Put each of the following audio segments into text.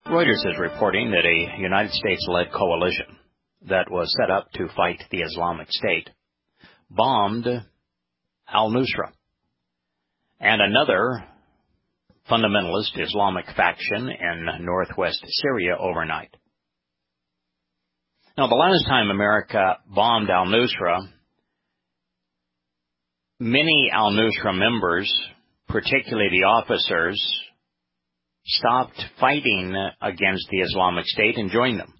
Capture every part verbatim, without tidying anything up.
Reuters is reporting that a United States-led coalition that was set up to fight the Islamic State bombed al-Nusra and another fundamentalist Islamic faction in northwest Syria overnight. Now, the last time America bombed al-Nusra, many al-Nusra members, particularly the officers, stopped fighting against the Islamic State and joined them.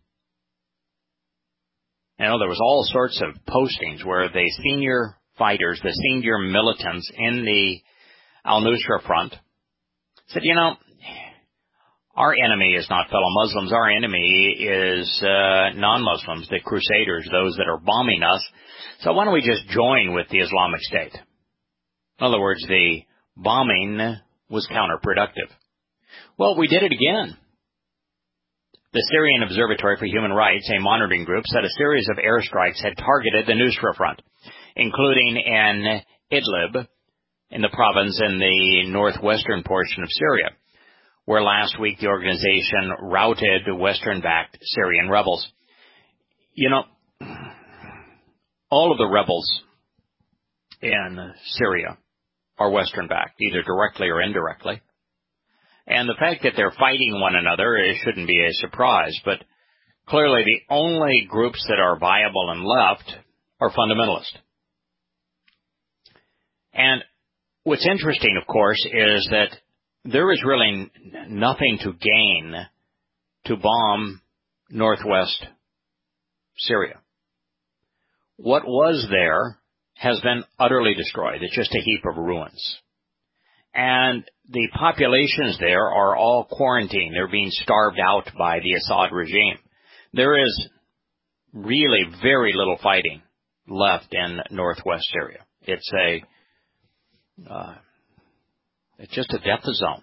You know, there was all sorts of postings where the senior fighters, the senior militants in the al-Nusra front said, you know, our enemy is not fellow Muslims. Our enemy is uh, non-Muslims, the Crusaders, those that are bombing us. So why don't we just join with the Islamic State? In other words, the bombing was counterproductive. Well, we did it again. The Syrian Observatory for Human Rights, a monitoring group, said a series of airstrikes had targeted the Nusra Front, including in Idlib, in the province in the northwestern portion of Syria, where last week the organization routed Western-backed Syrian rebels. You know, all of the rebels in Syria are Western-backed, either directly or indirectly. And the fact that they're fighting one another, it shouldn't be a surprise, but clearly the only groups that are viable and left are fundamentalist. And what's interesting, of course, is that there is really nothing to gain to bomb northwest Syria. What was there has been utterly destroyed. It's just a heap of ruins. And the populations there are all quarantined. They're being starved out by the Assad regime. There is really very little fighting left in northwest Syria. It's a, uh, it's just a death zone.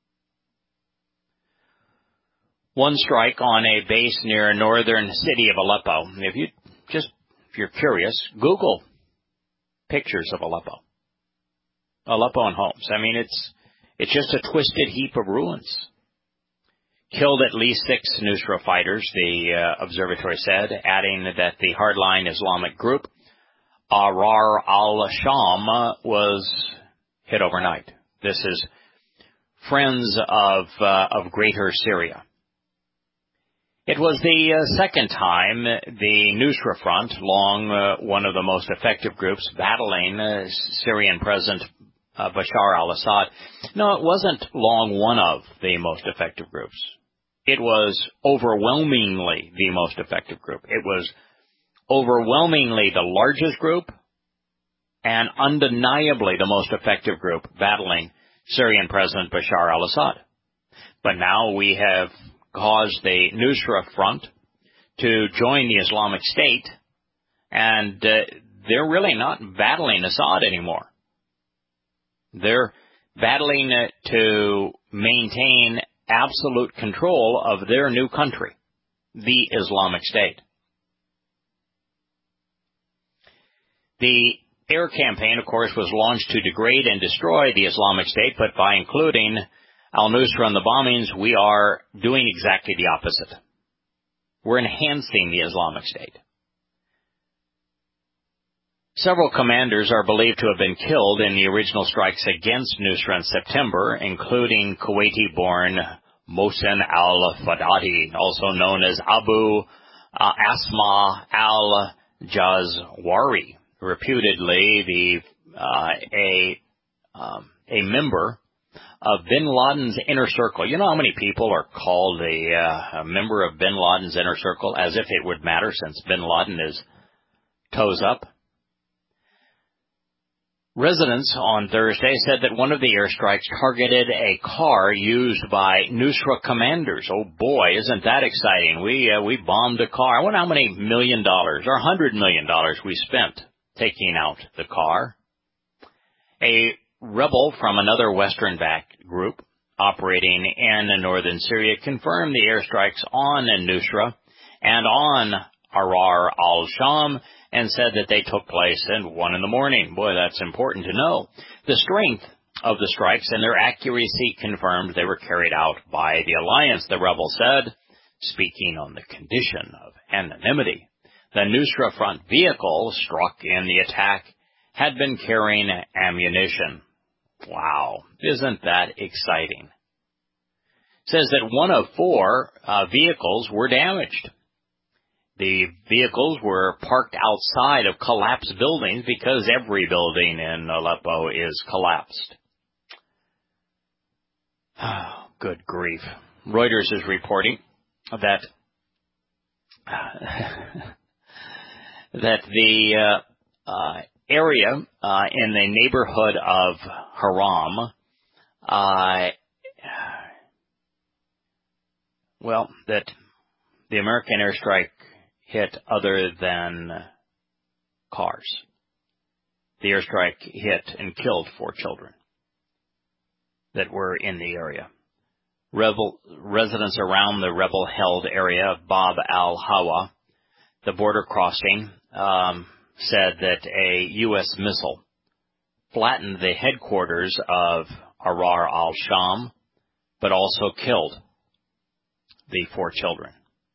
One strike on a base near a northern city of Aleppo. If you just, if you're curious, Google pictures of Aleppo. Aleppo and Homs. I mean, it's it's just a twisted heap of ruins. Killed at least six Nusra fighters, the uh, observatory said, adding that the hardline Islamic group Ahrar al-Sham was hit overnight. This is Friends of uh, of Greater Syria. It was the uh, second time the Nusra Front, long uh, one of the most effective groups battling uh, Syrian President Uh, Bashar al-Assad. No, it wasn't long one of the most effective groups. It was overwhelmingly the most effective group. It was overwhelmingly the largest group and undeniably the most effective group battling Syrian President Bashar al-Assad. But now we have caused the Nusra Front to join the Islamic State, and uh, they're really not battling Assad anymore. They're battling to maintain absolute control of their new country, the Islamic State. The air campaign, of course, was launched to degrade and destroy the Islamic State, but by including al-Nusra in the bombings, we are doing exactly the opposite. We're enhancing the Islamic State. Several commanders are believed to have been killed in the original strikes against Nusra in September, including Kuwaiti-born Mohsen al-Fadati, also known as Abu uh, Asma al-Jazwari, reputedly the uh, a um, a member of Bin Laden's inner circle. You know how many people are called a, uh, a member of Bin Laden's inner circle, as if it would matter since Bin Laden is toes up? Residents on Thursday said that one of the airstrikes targeted a car used by Nusra commanders. Oh boy, isn't that exciting. We uh, we bombed a car. I wonder how many million dollars or hundred million dollars we spent taking out the car. A rebel from another Western-backed group operating in northern Syria confirmed the airstrikes on Nusra and on Ahrar al-Sham, and said that they took place at one in the morning. Boy, that's important to know. The strength of the strikes and their accuracy confirmed they were carried out by the alliance, the rebel said, speaking on the condition of anonymity. The Nusra Front vehicle struck in the attack had been carrying ammunition. Wow, isn't that exciting? Says that one of four uh, vehicles were damaged. The vehicles were parked outside of collapsed buildings because every building in Aleppo is collapsed. Oh, good grief. Reuters is reporting that that the uh, uh, area uh, in the neighborhood of Haram, uh, well, that the American airstrike hit other than cars. The airstrike hit and killed four children that were in the area. Rebel, residents around the rebel-held area of Bab al-Hawa, the border crossing, um, said that a U S missile flattened the headquarters of Arar al-Sham, but also killed the four children.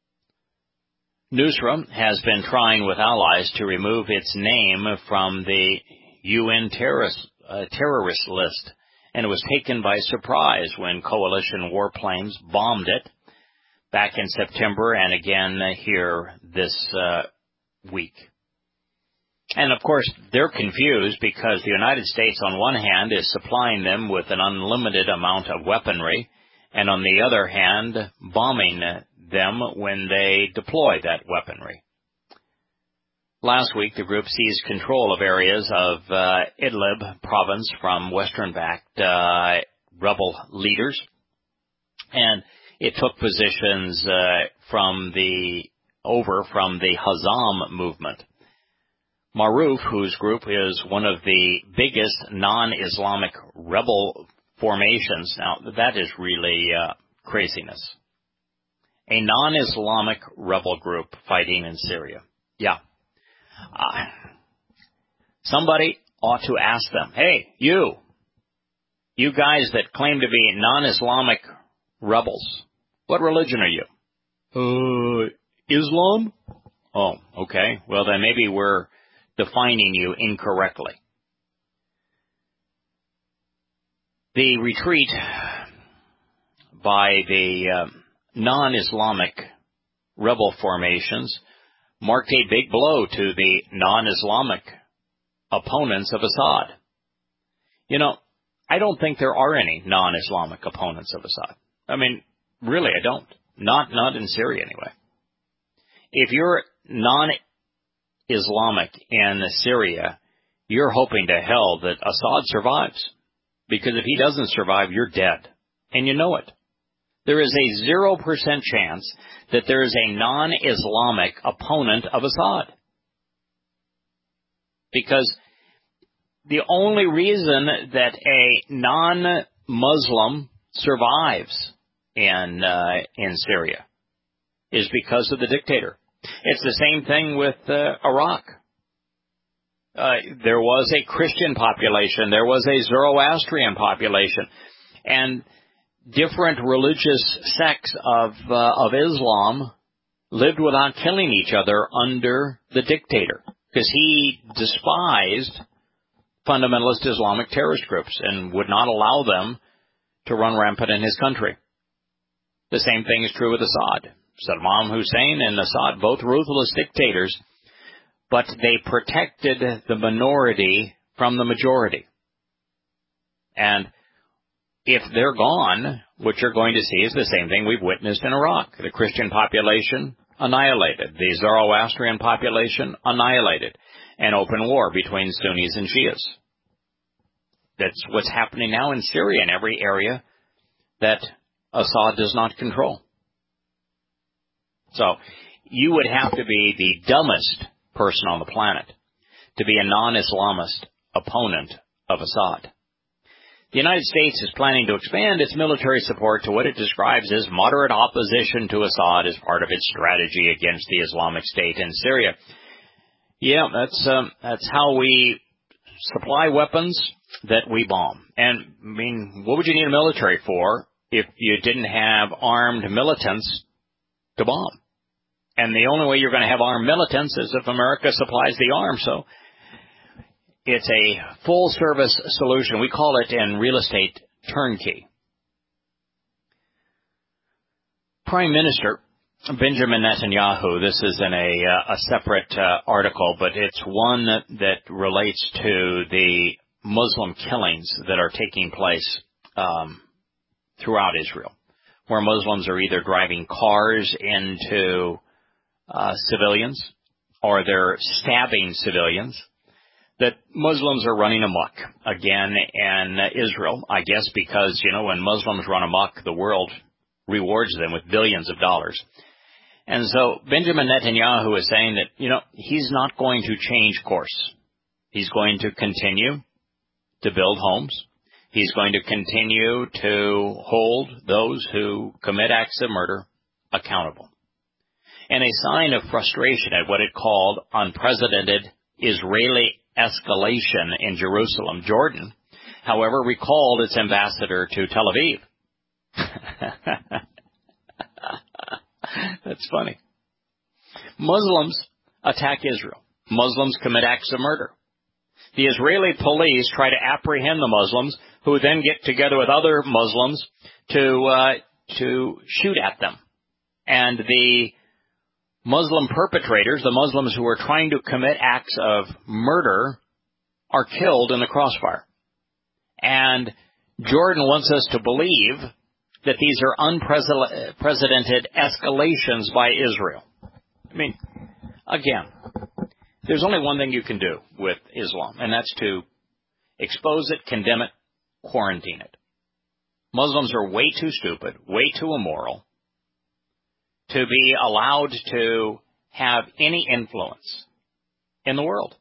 Nusra has been trying with allies to remove its name from the U N terrorist, uh, terrorist list, and it was taken by surprise when coalition warplanes bombed it back in September and again here this uh, week. And, of course, they're confused because the United States, on one hand, is supplying them with an unlimited amount of weaponry, and on the other hand, bombing them when they deploy that weaponry. Last week, the group seized control of areas of uh, Idlib province from Western-backed uh, rebel leaders, and it took positions uh, from the over from the Hazam movement. Maruf, whose group is one of the biggest non-Islamic rebel formations. Now, that is really uh, craziness. A non-Islamic rebel group fighting in Syria. Yeah. Uh, somebody ought to ask them, hey, you, you guys that claim to be non-Islamic rebels, what religion are you? Uh, Islam? Oh, okay. Well, then maybe we're defining you incorrectly. The retreat by the uh, non-Islamic rebel formations marked a big blow to the non-Islamic opponents of Assad. You know, I don't think there are any non-Islamic opponents of Assad. I mean, really, I don't. Not, not in Syria anyway. If you're non-Islamic in Syria, you're hoping to hell that Assad survives. Because if he doesn't survive, you're dead. And you know it. There is a zero percent chance that there is a non-Islamic opponent of Assad. Because the only reason that a non-Muslim survives in uh, in Syria is because of the dictator. It's the same thing with uh, Iraq. Uh, there was a Christian population. There was a Zoroastrian population. And different religious sects of uh, of Islam lived without killing each other under the dictator because he despised fundamentalist Islamic terrorist groups and would not allow them to run rampant in his country. The same thing is true with Assad. Saddam Hussein and Assad, both ruthless dictators, but they protected the minority from the majority. And if they're gone, what you're going to see is the same thing we've witnessed in Iraq. The Christian population annihilated. The Zoroastrian population annihilated. An open war between Sunnis and Shias. That's what's happening now in Syria in every area that Assad does not control. So you would have to be the dumbest person on the planet to be a non-Islamist opponent of Assad. The United States is planning to expand its military support to what it describes as moderate opposition to Assad as part of its strategy against the Islamic State in Syria. Yeah, that's um, that's how we supply weapons that we bomb. And, I mean, what would you need a military for if you didn't have armed militants to bomb? And the only way you're going to have armed militants is if America supplies the arms. So it's a full-service solution. We call it in real estate turnkey. Prime Minister Benjamin Netanyahu, this is in a, uh, a separate uh, article, but it's one that, that relates to the Muslim killings that are taking place um, throughout Israel, where Muslims are either driving cars into uh, civilians or they're stabbing civilians, that Muslims are running amok again in Israel, I guess because, you know, when Muslims run amok, the world rewards them with billions of dollars. And so Benjamin Netanyahu is saying that, you know, he's not going to change course. He's going to continue to build homes. He's going to continue to hold those who commit acts of murder accountable. And a sign of frustration at what it called unprecedented Israeli escalation in Jerusalem, Jordan, however, recalled its ambassador to Tel Aviv. That's funny. Muslims attack Israel. Muslims commit acts of murder. The Israeli police try to apprehend the Muslims, who then get together with other Muslims to uh, to shoot at them. And the Muslim perpetrators, the Muslims who are trying to commit acts of murder, are killed in the crossfire. And Jordan wants us to believe that these are unprecedented escalations by Israel. I mean, again, there's only one thing you can do with Islam, and that's to expose it, condemn it, quarantine it. Muslims are way too stupid, way too immoral to be allowed to have any influence in the world.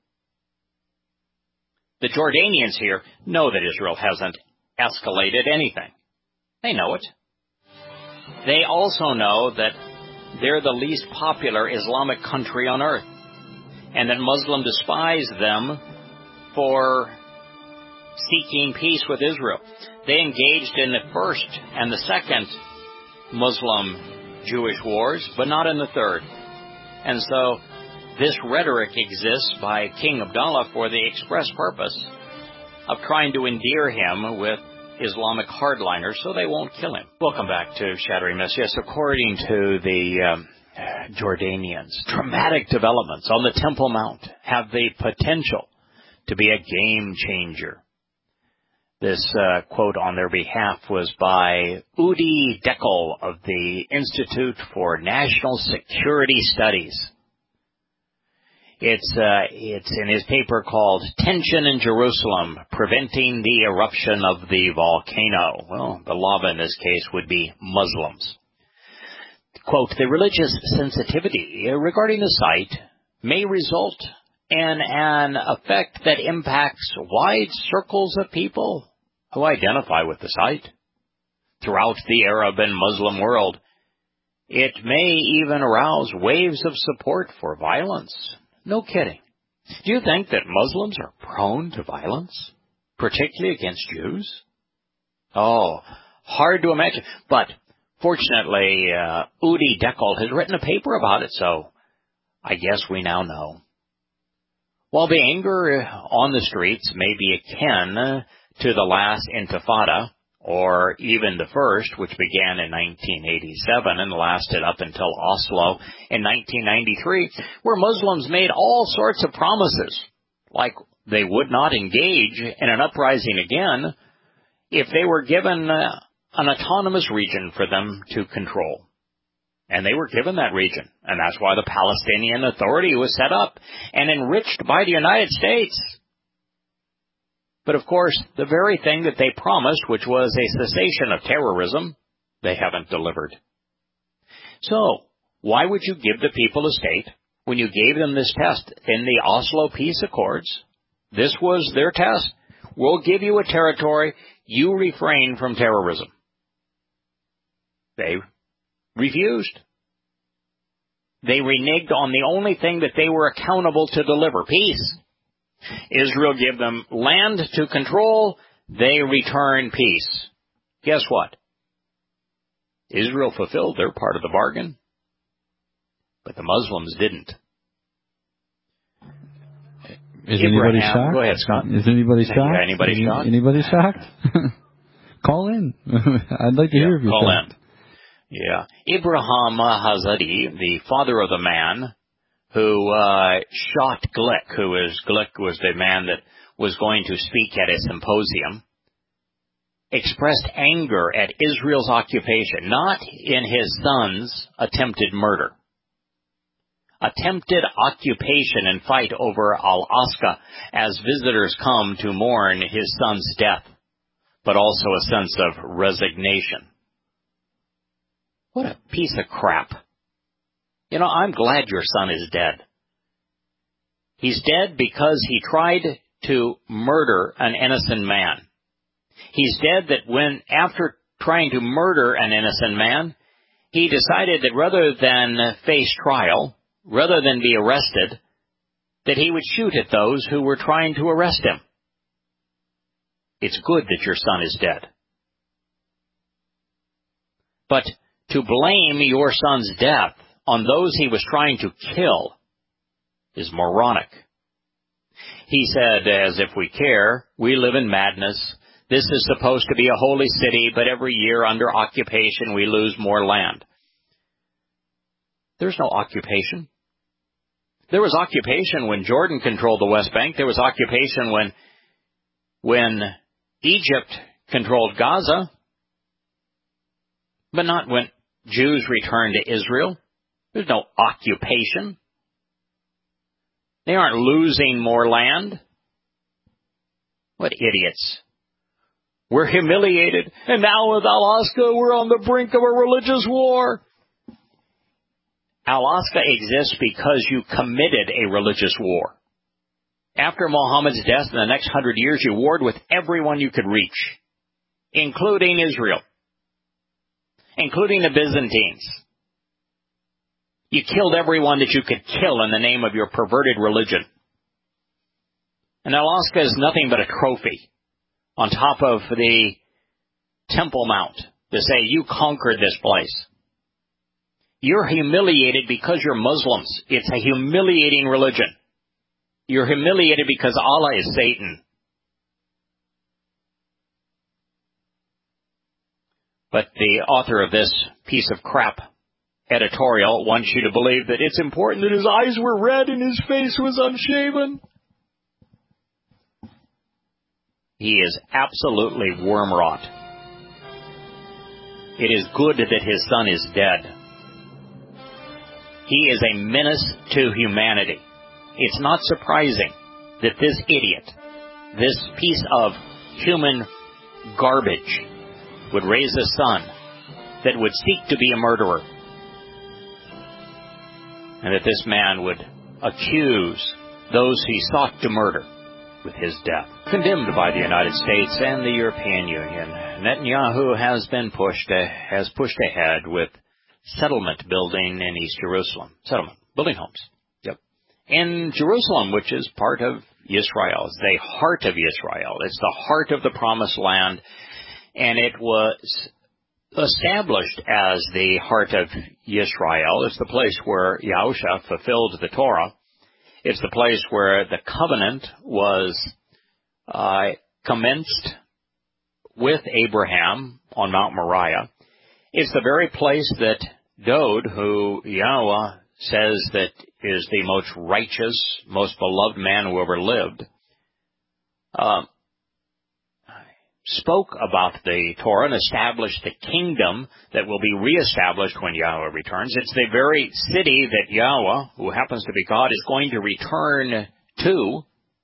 The Jordanians here know that Israel hasn't escalated anything. They know it. They also know that they're the least popular Islamic country on earth, and that Muslims despise them for seeking peace with Israel. They engaged in the first and the second Muslim-Jewish wars, but not in the third. And so this rhetoric exists by King Abdullah for the express purpose of trying to endear him with Islamic hardliners so they won't kill him. Welcome back to Shattering Myths. Yes, according to the um, Jordanians, dramatic developments on the Temple Mount have the potential to be a game changer. This uh, quote on their behalf was by Udi Deckel of the Institute for National Security Studies. It's uh, it's in his paper called Tension in Jerusalem, Preventing the Eruption of the Volcano. Well, the lava in this case would be Muslims. Quote, the religious sensitivity regarding the site may result in an effect that impacts wide circles of people who identify with the site. Throughout the Arab and Muslim world, it may even arouse waves of support for violence. No kidding. Do you think that Muslims are prone to violence, particularly against Jews? Oh, hard to imagine. But fortunately, uh, Udi Deckel has written a paper about it, so I guess we now know. While the anger on the streets may be akin to the last Intifada, or even the first, which began in nineteen eighty-seven and lasted up until Oslo in nineteen ninety-three, where Muslims made all sorts of promises, like they would not engage in an uprising again if they were given uh, an autonomous region for them to control. And they were given that region, and that's why the Palestinian Authority was set up and enriched by the United States. But of course, the very thing that they promised, which was a cessation of terrorism, they haven't delivered. So, why would you give the people a state when you gave them this test in the Oslo Peace Accords? This was their test. We'll give you a territory, you refrain from terrorism. They refused. They reneged on the only thing that they were accountable to deliver, peace. Israel give them land to control, they return peace. Guess what? Israel fulfilled their part of the bargain, but the Muslims didn't. Is Abraham, anybody shocked? Go ahead, Scott. Is anybody shocked? Yeah, anybody Any, shocked? Anybody shocked? Call in. I'd like to yeah, hear if you're call shocked. in. Yeah. Abraham Hazadi, the father of the man who uh, shot Glick, who was, Glick was the man that was going to speak at a symposium, expressed anger at Israel's occupation, not in his son's attempted murder. Attempted occupation and fight over Al-Aqsa as visitors come to mourn his son's death, but also a sense of resignation. What a piece of crap. You know, I'm glad your son is dead. He's dead because he tried to murder an innocent man. He's dead that when, after trying to murder an innocent man, he decided that rather than face trial, rather than be arrested, that he would shoot at those who were trying to arrest him. It's good that your son is dead. But to blame your son's death on those he was trying to kill is moronic. He said, as if we care, we live in madness. This is supposed to be a holy city, but every year under occupation we lose more land. There's no occupation. There was occupation when Jordan controlled the West Bank. There was occupation when, when Egypt controlled Gaza, but not when Jews returned to Israel. There's no occupation. They aren't losing more land. What idiots. We're humiliated, and now with Al-Aqsa we're on the brink of a religious war. Al-Aqsa exists because you committed a religious war. After Muhammad's death in the next hundred years, you warred with everyone you could reach, including Israel, including the Byzantines. You killed everyone that you could kill in the name of your perverted religion. And Al-Aqsa is nothing but a trophy on top of the Temple Mount to say you conquered this place. You're humiliated because you're Muslims. It's a humiliating religion. You're humiliated because Allah is Satan. But the author of this piece of crap editorial wants you to believe that it's important that his eyes were red and his face was unshaven. He is absolutely worm rot. It is good that his son is dead. He is a menace to humanity. It's not surprising that this idiot, this piece of human garbage, would raise a son that would seek to be a murderer, and that this man would accuse those he sought to murder with his death. Condemned by the United States and the European Union, Netanyahu has been pushed, uh, has pushed ahead with settlement building in East Jerusalem. Settlement, building homes. Yep. In Jerusalem, which is part of Israel. It's the heart of Israel. It's the heart of the Promised Land. And it was established as the heart of Israel. It's the place where Yahusha fulfilled the Torah. It's the place where the covenant was uh, commenced with Abraham on Mount Moriah. It's the very place that Dode, who Yahweh says that is the most righteous, most beloved man who ever lived, uh, spoke about the Torah and established the kingdom that will be reestablished when Yahweh returns. It's the very city that Yahweh, who happens to be God, is going to return to.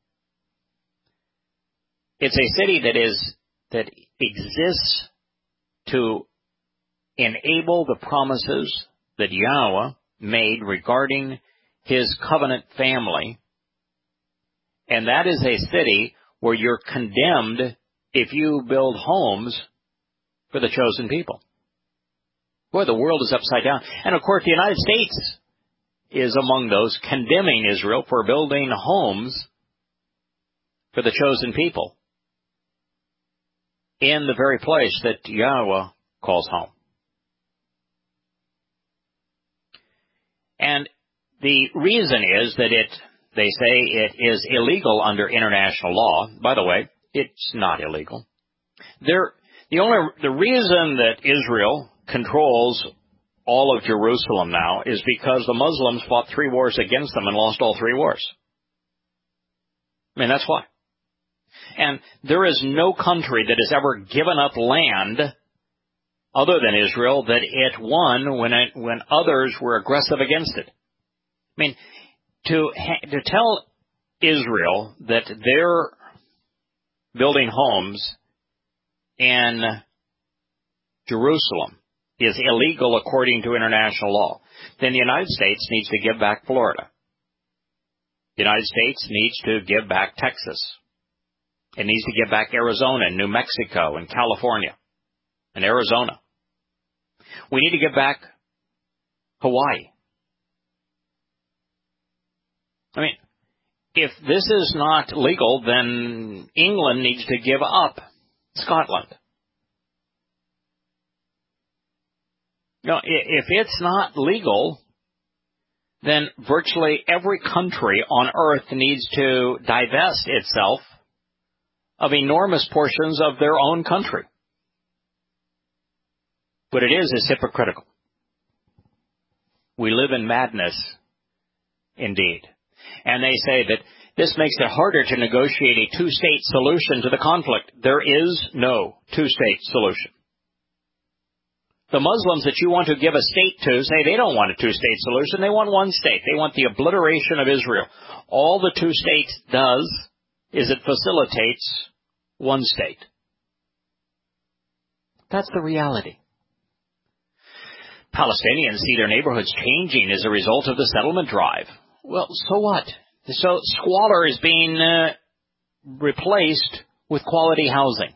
It's a city that is that exists to enable the promises that Yahweh made regarding his covenant family. And that is a city where you're condemned if you build homes for the chosen people. Boy, the world is upside down. And of course, the United States is among those condemning Israel for building homes for the chosen people in the very place that Yahweh calls home. And the reason is that it, they say it is illegal under international law. By the way, it's not illegal. There, the only, the reason that Israel controls all of Jerusalem now is because the Muslims fought three wars against them and lost all three wars. I mean, that's why. And there is no country that has ever given up land other than Israel that it won when it, when others were aggressive against it. I mean, to to tell Israel that they're building homes in Jerusalem is illegal according to international law, then the United States needs to give back Florida. The United States needs to give back Texas. It needs to give back Arizona and New Mexico and California and Arizona. We need to give back Hawaii. I mean, if this is not legal, then England needs to give up Scotland. No, if it's not legal, then virtually every country on earth needs to divest itself of enormous portions of their own country. What it is is hypocritical. We live in madness, indeed. And they say that this makes it harder to negotiate a two-state solution to the conflict. There is no two-state solution. The Muslims that you want to give a state to say they don't want a two-state solution. They want one state. They want the obliteration of Israel. All the two states does is it facilitates one state. That's the reality. Palestinians see their neighborhoods changing as a result of the settlement drive. Well, so what? So squalor is being uh, replaced with quality housing.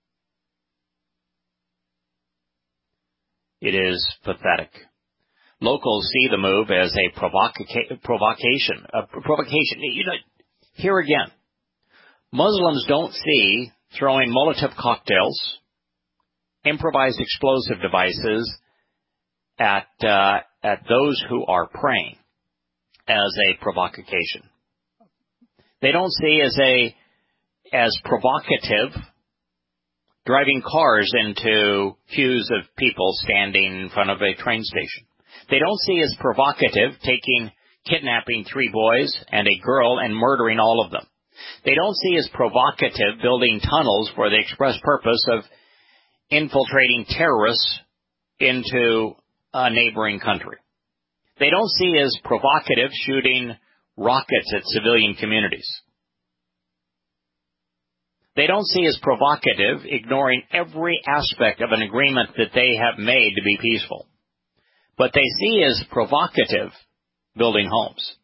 It is pathetic. Locals see the move as a provoca- provocation. A provocation. You know, here again, Muslims don't see throwing Molotov cocktails, improvised explosive devices at uh, at those who are praying as a provocation. They don't see as a as provocative driving cars into queues of people standing in front of a train station. They don't see as provocative taking, kidnapping three boys and a girl and murdering all of them. They don't see as provocative building tunnels for the express purpose of infiltrating terrorists into a neighboring country. They don't see as provocative shooting rockets at civilian communities. They don't see as provocative ignoring every aspect of an agreement that they have made to be peaceful. But they see as provocative building homes.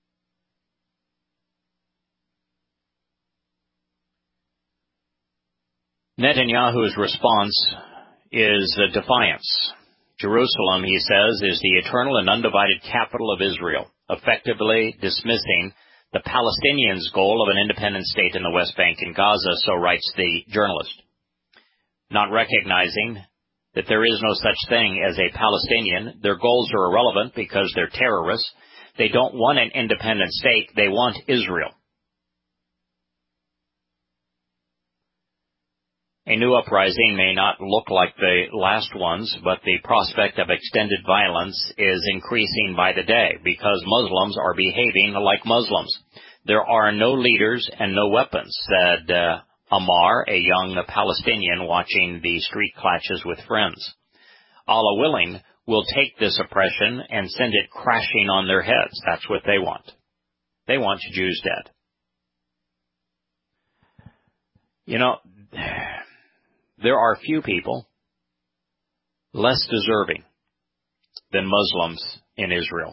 Netanyahu's response is a defiance. Jerusalem, he says, is the eternal and undivided capital of Israel, effectively dismissing the Palestinians' goal of an independent state in the West Bank and Gaza, so writes the journalist. Not recognizing that there is no such thing as a Palestinian, their goals are irrelevant because they're terrorists. They don't want an independent state, they want Israel. A new uprising may not look like the last ones, but the prospect of extended violence is increasing by the day because Muslims are behaving like Muslims. There are no leaders and no weapons, said uh, Amar, a young Palestinian watching the street clashes with friends. Allah willing, will take this oppression and send it crashing on their heads. That's what they want. They want Jews dead. You know, there are few people less deserving than Muslims in Israel.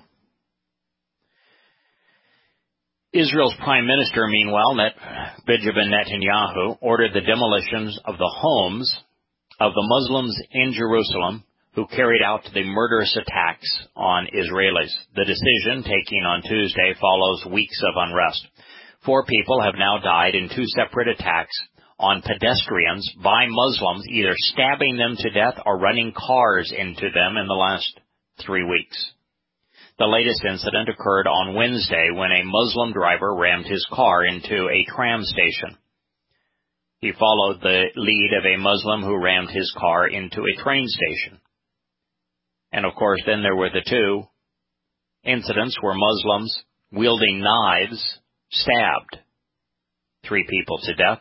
Israel's Prime Minister, meanwhile, Net, Benjamin Netanyahu, ordered the demolitions of the homes of the Muslims in Jerusalem who carried out the murderous attacks on Israelis. The decision, taken on Tuesday, follows weeks of unrest. Four people have now died in two separate attacks on pedestrians by Muslims, either stabbing them to death or running cars into them in the last three weeks. The latest incident occurred on Wednesday when a Muslim driver rammed his car into a tram station. He followed the lead of a Muslim who rammed his car into a train station. And of course, then there were the two incidents where Muslims wielding knives stabbed three people to death.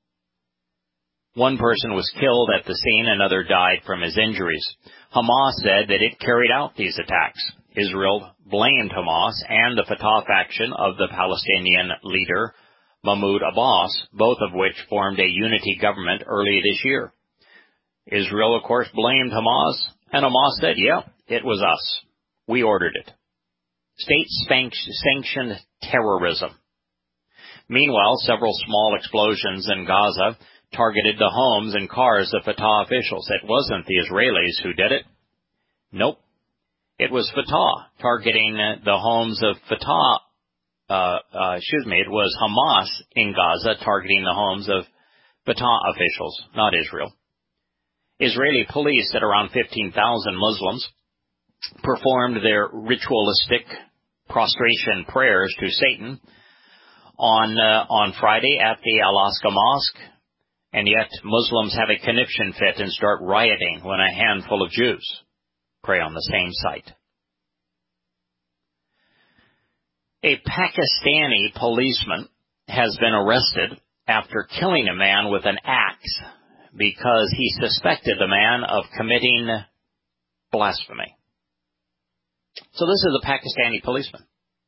One person was killed at the scene, another died from his injuries. Hamas said that it carried out these attacks. Israel blamed Hamas and the Fatah faction of the Palestinian leader, Mahmoud Abbas, both of which formed a unity government early this year. Israel, of course, blamed Hamas, and Hamas said, yeah, it was us. We ordered it. State-sanctioned terrorism. Meanwhile, several small explosions in Gaza targeted the homes and cars of Fatah officials. It wasn't the Israelis who did it. Nope. It was Fatah targeting the homes of Fatah, uh, uh, excuse me, it was Hamas in Gaza targeting the homes of Fatah officials, not Israel. Israeli police said around fifteen thousand Muslims performed their ritualistic prostration prayers to Satan on, uh, on Friday at the Al-Aqsa Mosque. And yet Muslims have a conniption fit and start rioting when a handful of Jews pray on the same site. A Pakistani policeman has been arrested after killing a man with an axe because he suspected the man of committing blasphemy. So this is a Pakistani policeman.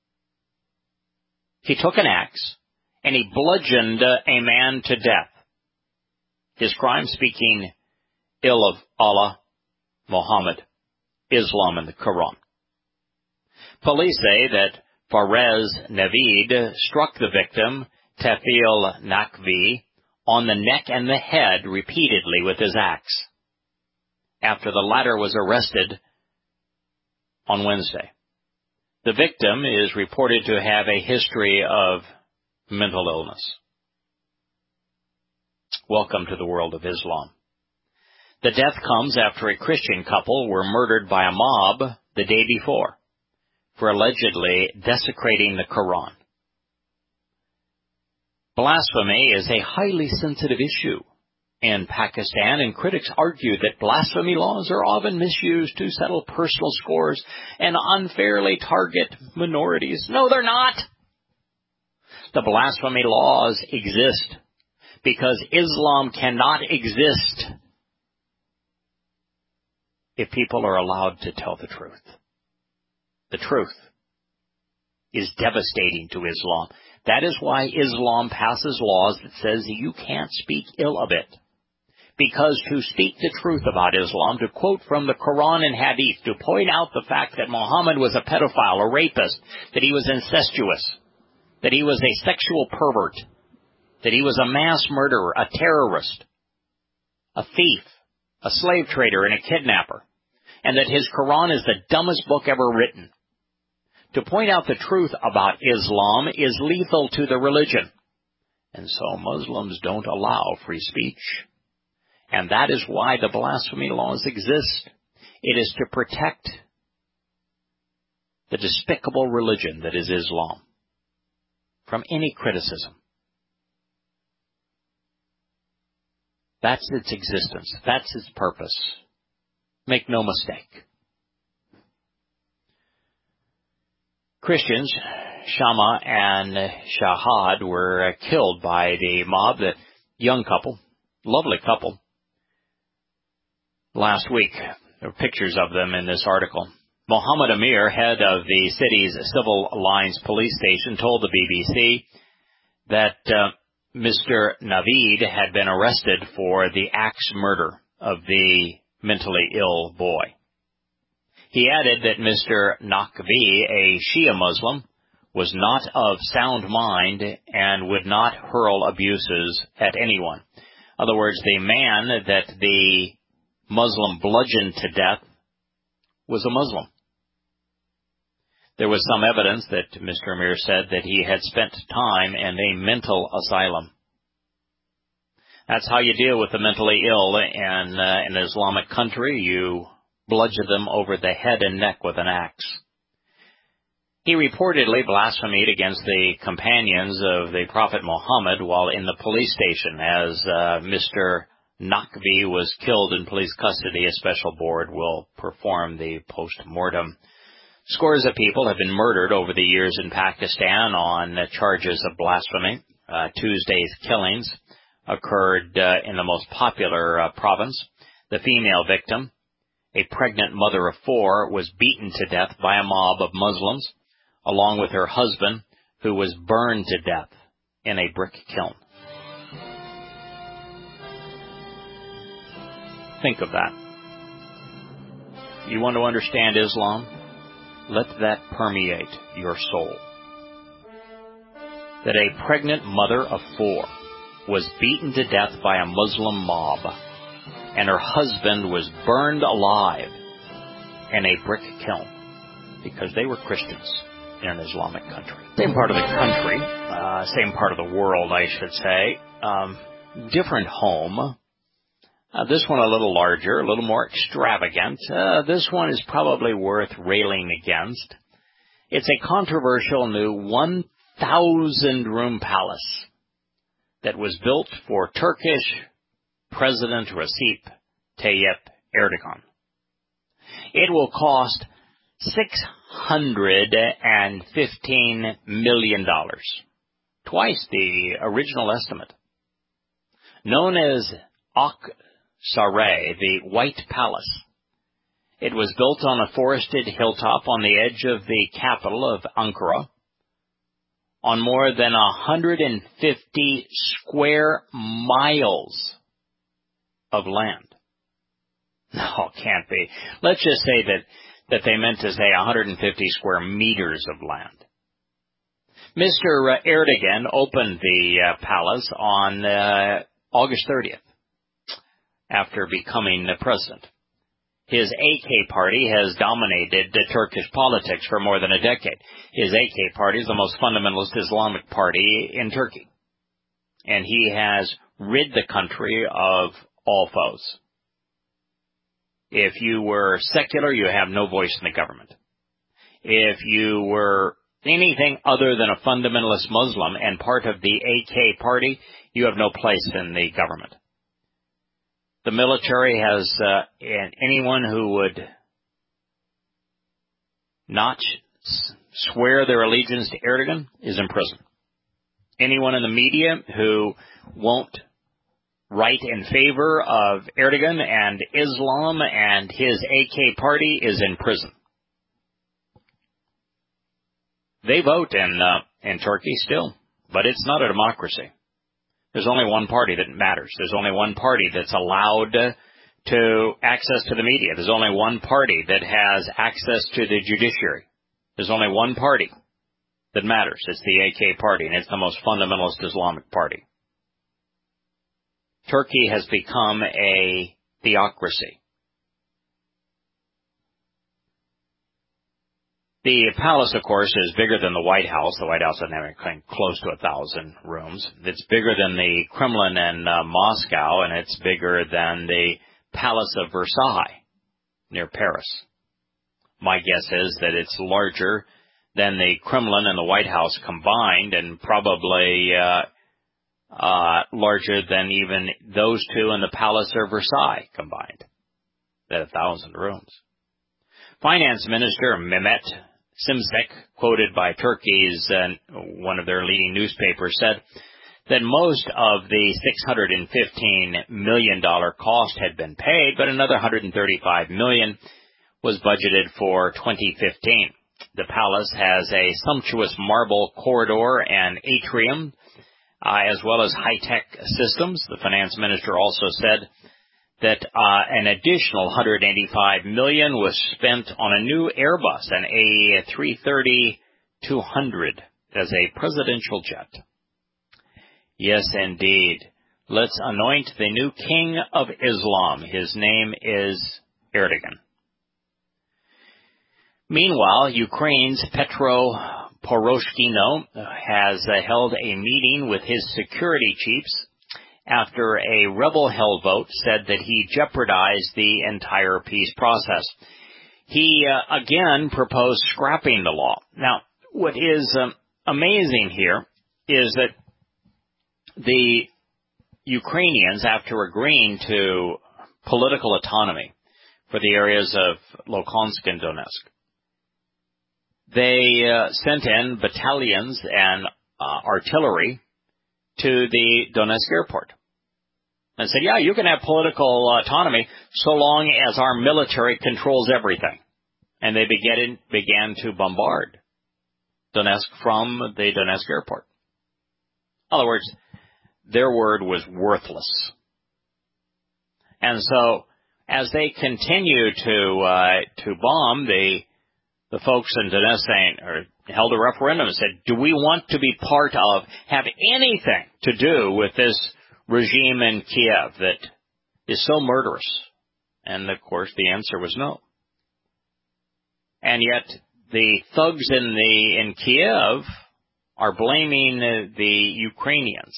He took an axe and he bludgeoned a man to death. His crime, speaking ill of Allah, Muhammad, Islam, and the Quran. Police say that Farez Naveed struck the victim, Tafil Naqvi, on the neck and the head repeatedly with his axe, after the latter was arrested on Wednesday. The victim is reported to have a history of mental illness. Welcome to the world of Islam. The death comes after a Christian couple were murdered by a mob the day before for allegedly desecrating the Quran. Blasphemy is a highly sensitive issue in Pakistan, and critics argue that blasphemy laws are often misused to settle personal scores and unfairly target minorities. No, they're not. The blasphemy laws exist because Islam cannot exist if people are allowed to tell the truth. The truth is devastating to Islam. That is why Islam passes laws that says you can't speak ill of it. Because to speak the truth about Islam, to quote from the Quran and Hadith, to point out the fact that Muhammad was a pedophile, a rapist, that he was incestuous, that he was a sexual pervert, that he was a mass murderer, a terrorist, a thief, a slave trader, and a kidnapper, and that his Quran is the dumbest book ever written. To point out the truth about Islam is lethal to the religion. And so Muslims don't allow free speech. And that is why the blasphemy laws exist. It is to protect the despicable religion that is Islam from any criticism. That's its existence. That's its purpose. Make no mistake. Christians, Shama and Shahad, were killed by the mob, the young couple, lovely couple, last week. There are pictures of them in this article. Mohammed Amir, head of the city's Civil Lines police station, told the B B C that uh, Mister Naveed had been arrested for the axe murder of the mentally ill boy. He added that Mister Naqvi, a Shia Muslim, was not of sound mind and would not hurl abuses at anyone. In other words, the man that the Muslim bludgeoned to death was a Muslim. There was some evidence that Mister Amir said that he had spent time in a mental asylum. That's how you deal with the mentally ill in uh, an Islamic country. You bludgeon them over the head and neck with an axe. He reportedly blasphemed against the companions of the Prophet Muhammad while in the police station. As uh, Mister Naqvi was killed in police custody, a special board will perform the post-mortem. Scores of people have been murdered over the years in Pakistan on uh, charges of blasphemy. Uh, Tuesday's killings occurred uh, in the most popular uh, province. The female victim, a pregnant mother of four, was beaten to death by a mob of Muslims, along with her husband, who was burned to death in a brick kiln. Think of that. You want to understand Islam? Let that permeate your soul. That a pregnant mother of four was beaten to death by a Muslim mob, and her husband was burned alive in a brick kiln because they were Christians in an Islamic country. Same part of the country, uh, same part of the world, I should say. Um, different home. Uh, this one a little larger, a little more extravagant. Uh, this one is probably worth railing against. It's a controversial new one thousand room palace that was built for Turkish President Recep Tayyip Erdogan. It will cost six hundred fifteen million dollars, twice the original estimate. Known as Aksaray, the White Palace, it was built on a forested hilltop on the edge of the capital of Ankara, on more than one hundred fifty square miles of land. No, it can't be. Let's just say that, that they meant to say one hundred fifty square meters of land. Mister Erdogan opened the uh, palace on uh, August thirtieth, after becoming the president. His A K party has dominated the Turkish politics for more than a decade. His A K party is the most fundamentalist Islamic party in Turkey. And he has rid the country of all foes. If you were secular, you have no voice in the government. If you were anything other than a fundamentalist Muslim and part of the A K party, you have no place in the government. The military has, uh, and anyone who would not swear their allegiance to Erdogan is in prison. Anyone in the media who won't write in favor of Erdogan and Islam and his A K party is in prison. They vote in, uh, in Turkey still, but it's not a democracy. There's only one party that matters. There's only one party that's allowed to access to the media. There's only one party that has access to the judiciary. There's only one party that matters. It's the A K party, and it's the most fundamentalist Islamic party. Turkey has become a theocracy. The palace, of course, is bigger than the White House. The White House doesn't have anything close to a thousand rooms. It's bigger than the Kremlin in uh, Moscow, and it's bigger than the Palace of Versailles near Paris. My guess is that it's larger than the Kremlin and the White House combined, and probably uh, uh, larger than even those two and the Palace of Versailles combined. At a thousand rooms. Finance Minister Mehmet Simsek, quoted by Turkey's, uh, one of their leading newspapers, said that most of the six hundred fifteen million dollars cost had been paid, but another one hundred thirty-five million dollars was budgeted for twenty fifteen. The palace has a sumptuous marble corridor and atrium, uh, as well as high-tech systems. The finance minister also said that uh, an additional one hundred eighty-five million dollars was spent on a new Airbus, an A three thirty two hundred, as a presidential jet. Yes, indeed. Let's anoint the new king of Islam. His name is Erdogan. Meanwhile, Ukraine's Petro Poroshkino has uh, held a meeting with his security chiefs after a rebel-held vote said that he jeopardized the entire peace process. He, uh, again, proposed scrapping the law. Now, what is um, amazing here is that the Ukrainians, after agreeing to political autonomy for the areas of Luhansk and Donetsk, they uh, sent in battalions and uh, artillery to the Donetsk airport and said, yeah, you can have political autonomy so long as our military controls everything. And they began, began to bombard Donetsk from the Donetsk airport. In other words, their word was worthless. And so as they continue to uh, to bomb, the the folks in Donetsk saying, or held a referendum and said, do we want to be part of, have anything to do with this regime in Kiev that is so murderous? And, of course, the answer was no. And yet the thugs in the in Kiev are blaming the Ukrainians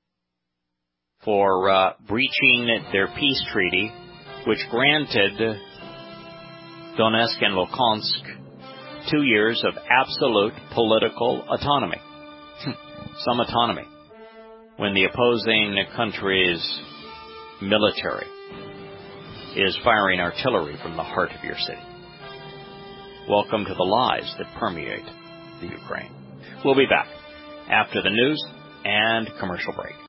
for uh, breaching their peace treaty, which granted Donetsk and Luhansk two years of absolute political autonomy. Some autonomy. When the opposing country's military is firing artillery from the heart of your city. Welcome to the lies that permeate the Ukraine. We'll be back after the news and commercial break.